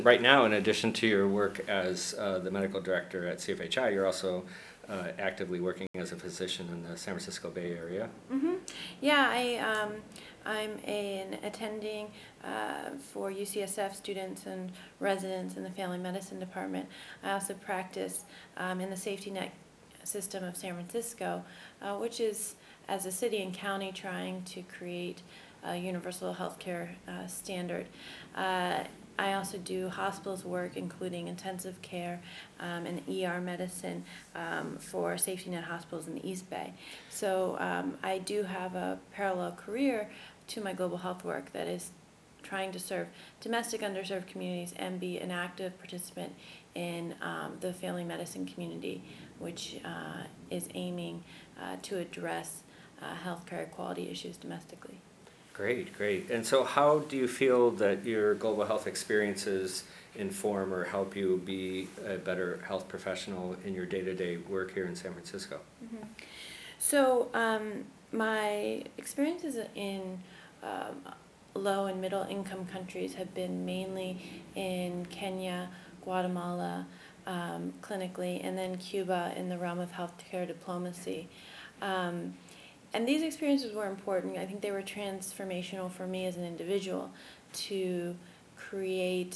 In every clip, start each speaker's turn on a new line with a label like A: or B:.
A: Right now, in addition to your work as the medical director at CFHI, you're also actively working as a physician in the San Francisco Bay Area.
B: Mm-hmm. Yeah, I'm an attending for UCSF students and residents in the family medicine department. I also practice in the safety net system of San Francisco, which is, as a city and county, trying to create a universal healthcare standard. I also do hospitals work, including intensive care and ER medicine for safety net hospitals in the East Bay. So I do have a parallel career to my global health work that is trying to serve domestic underserved communities and be an active participant in the family medicine community, which is aiming to address healthcare quality issues domestically.
A: Great, great. And so how do you feel that your global health experiences inform or help you be a better health professional in your day-to-day work here in San Francisco?
B: Mm-hmm. So my experiences in low and middle income countries have been mainly in Kenya, Guatemala, clinically, and then Cuba in the realm of healthcare diplomacy. And these experiences were important. I think they were transformational for me as an individual to create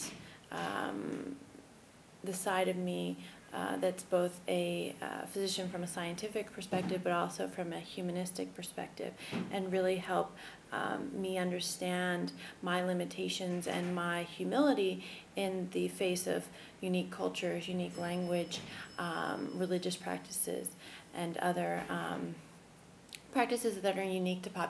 B: the side of me that's both a physician from a scientific perspective, but also from a humanistic perspective, and really help me understand my limitations and my humility in the face of unique cultures, unique language, religious practices, and other practices that are unique to